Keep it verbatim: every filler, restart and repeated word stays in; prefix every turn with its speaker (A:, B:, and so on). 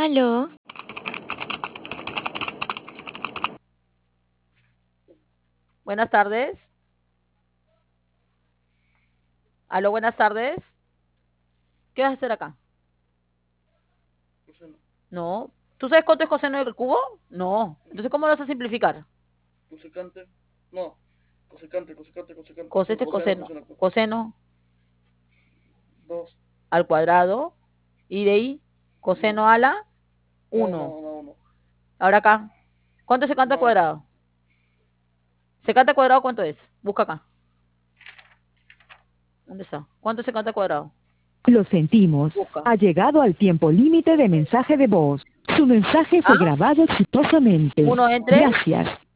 A: Aló,
B: Buenas tardes. Aló, buenas tardes. ¿Qué vas a hacer acá?
C: Coseno,
B: No. ¿Tú sabes cuánto es coseno del cubo? No. Entonces, ¿cómo lo vas a simplificar?
C: cosecante, no, cosecante, cosecante, cosecante,
B: Cos
C: co-
B: este
C: coseno,
B: coseno.
C: coseno, co-
B: Coseno
C: dos,
B: al cuadrado. Y de ahí,
C: no,
B: coseno a la
C: no,
B: uno.
C: no, no, no,
B: Ahora acá. ¿Cuánto es secante al
C: no,
B: cuadrado? Secante al cuadrado, ¿cuánto es? Busca acá. ¿Dónde está? ¿Cuánto es secante al cuadrado?
D: Lo sentimos.
B: Busca.
D: Ha llegado al tiempo límite de mensaje de voz. Su mensaje fue
B: ¿Ah?
D: grabado exitosamente.
B: Uno entre
D: Gracias.